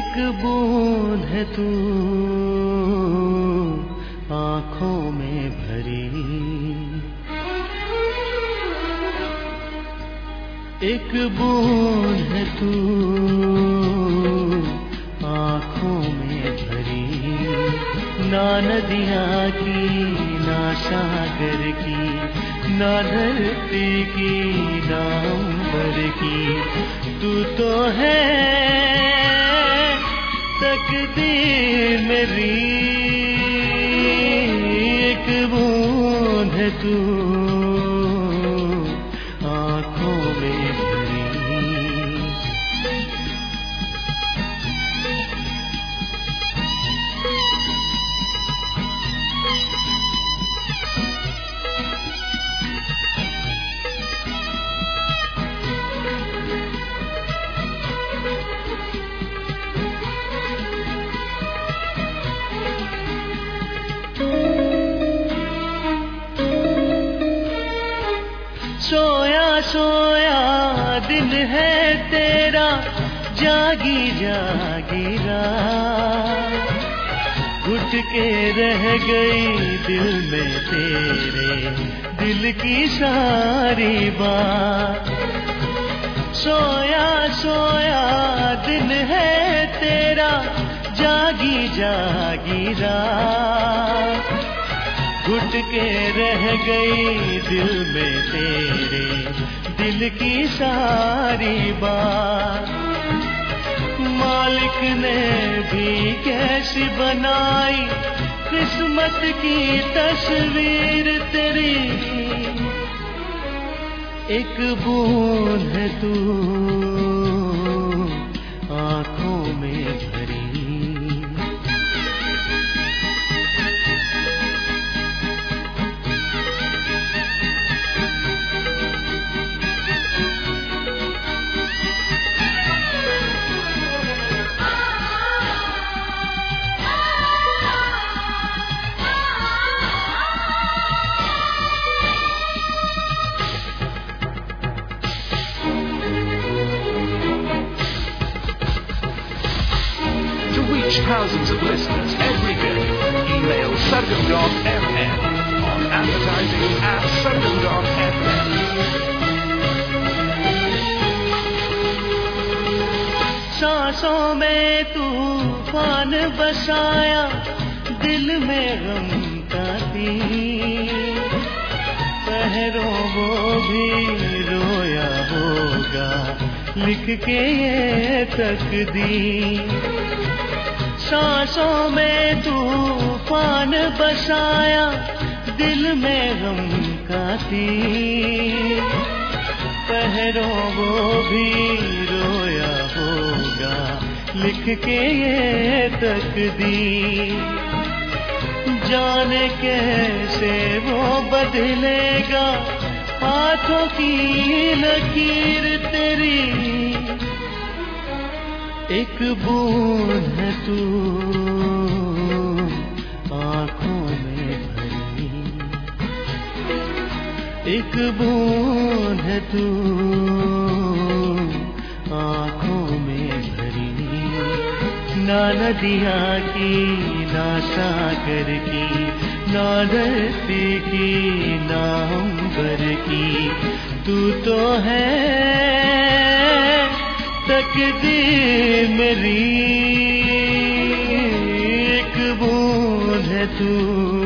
एक बूंद है तू आँखों में भरी, एक बूंद है तू आँखों में भरी, ना नदियाँ की ना सागर की, ना धरती की ना अंबर की, तू तो है तकदीर मेरी, एक बूंद है तू आँखों में भरी। सोया सोया दिन है तेरा, जागी जागी रात, घुट के रह गई दिल में तेरे दिल की सारी बात। सोया सोया दिन है तेरा, जागी जागी रात, घुट के रह गई दिल में तेरे दिल की सारी बात। मालिक ने भी कैसी बनाई किस्मत की तस्वीर तेरी, एक बूंद है तू आँखों में भरी। Thousands of listeners every day. Email Sangam.fm on advertising@sangam.fm. सांसों में तूफान बसाया, दिल में गम का तीर, पहरों वो भी रोया होगा लिख के ये तकदीर। सांसों में तूफान बसाया, दिल में गम का तीर, पहरों वो भी रोया होगा लिख के ये तकदीर। जाने कैसे वो बदलेगा हाथों की लकीर तेरी, एक बूंद है तू आँखों में भरी, एक बूंद है तू आँखों में भरी, ना नदियाँ की ना सागर की, ना धरती की ना अंबर की, तू तो है तकदीर मेरी, एक बूंद है तू